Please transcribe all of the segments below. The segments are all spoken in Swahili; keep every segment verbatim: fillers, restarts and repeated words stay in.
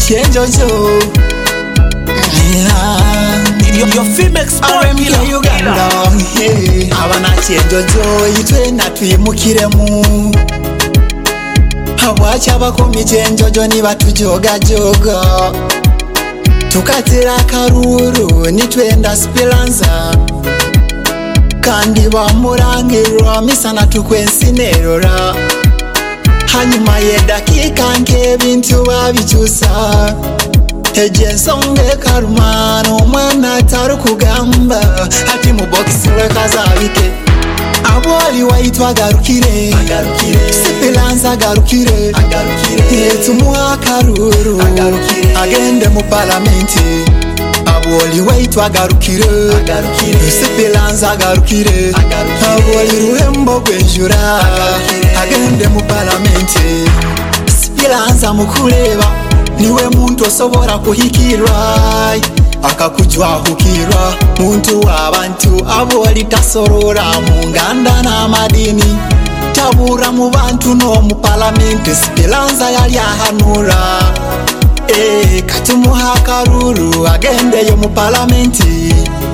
Chenjojo. Your, your female sport killer Uganda. Hey, abana chenjojo itwe natwimukiremu. Abwacha bakomi chenjojo ni batujoga joga. Tukatira karuru nitwenda Speranza. Kandi bamurangirwa misana tukwensinerora. Hanyuma yedakika nke bintu babicyusa. Eje songe karumano mwana tarukugamba hati mu box rekazabike. Aboli waitwa garukire agarukire Speranza garukire agarukire etumuha karuru agarukire agende mu parlamenti. Aboli waitwa garukire agarukire Speranza garukire agarukire aboli ruhembo gwenjura agende mu parlamenti. Speranza mukureba niwe muntu osobora kuhikirwa akakujwa hukirwa muntu w'abantu aboli tasorora mu nganda n'amadini tabura mu bantu no mu parlamenti. Speranza yali ahanura eh katumuha karuru agendeyo mu parlamenti.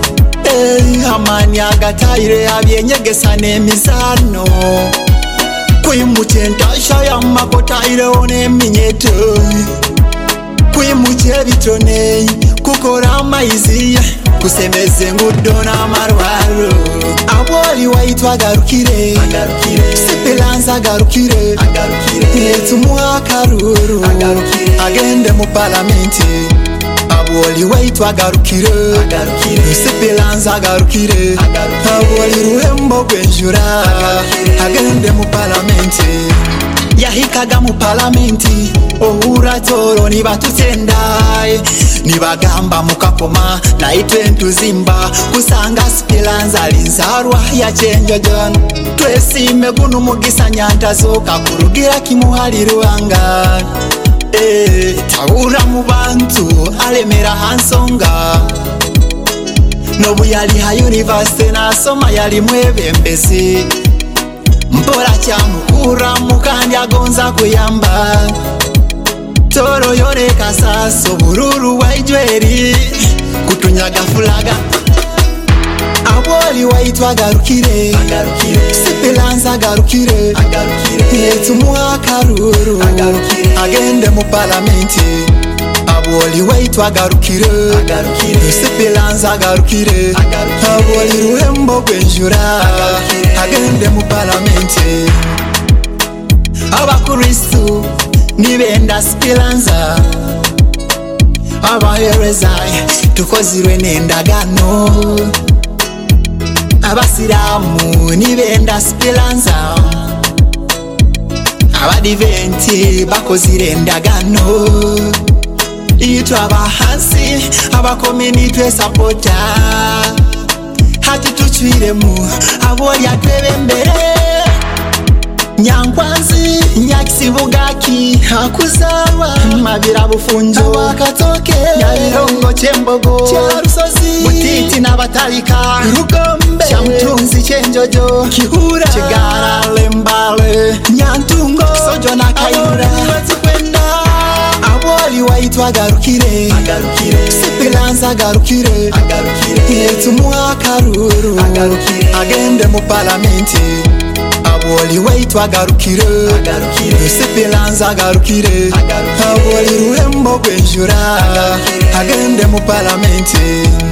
Eh amani agatayire abyenyegesa n'emizano kwimutentasha ya makotayire one minyeto kwimuche bitone kukora amaizi kusemeze ngudo n'amarwaro. Aboli waitwa garukire agarukire Speranza garukire agarukire etumuha karuru agarukire agende mu parlamenti. Aboli waitwa garukire agarukire Speranza garukire aboli ruhembo gwenjura agende mu parlamenti. Yahikaga mu parlamenti ohura toro nibatutendai nibagamba mukakoma naitwe ntuzimba kusanga Speranza linzarwa ya chenjojo. Twesime gunu mugisa nyantazoka kurugira kimuhaliruanga. Eh tabura mu bantu alemera hansonga nobu yali ha university nasoma yali mwebembezi. Mpora chamukura mukandi agonza kuyamba toro yoreka saso bururu waijweri kutunyaga fulaga. Aboli waitwa garukire agarukire Speranza garukire agarukire etumuha karuru agarukire agende mu parlamenti. Aboli waitwa garukire agarukire Speranza garukire aboli ruhembo gwenjura agende mu parlamenti. Abakristu nibenda Speranza abaherezai tukozirwe n'endagano. Abasiramu nibenda Speranza abadiventi bakozire endagano. Itwa abahansi abakominitwe sapota hati tuchwiremu aboli atwebembere. Nyankwanzi nyakisibugaki hakuzarwa mabira bufunjo wakatoke nyabirongo chembogo charusozi butiti n'abatalika rugombe chamtunzi chenjojo kihura chigara lembale nyantungo sojo na kayura bazikwenda. Aboli waitwa garukire agarukire Speranza garukire agarukire etumuha karuru agarukire agende mu parlamenti. Aboli waitwa garukire agarukire Speranza garukire aboli ruhembo gwenjura agende mu parlamenti.